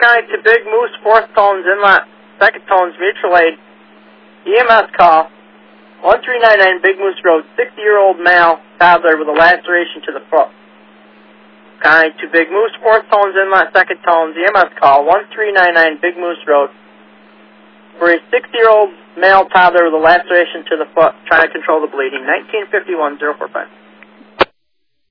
County to Big Moose, 4th Tones Inlet, 2nd Tones Mutual Aid. EMS call, 1399 Big Moose Road, 60-year-old male toddler with a laceration to the foot. County to Big Moose, 4th Tones Inlet, 2nd Tones, EMS call, 1399 Big Moose Road, for a 60-year-old male toddler with a laceration to the foot, trying to control the bleeding, 1951-045.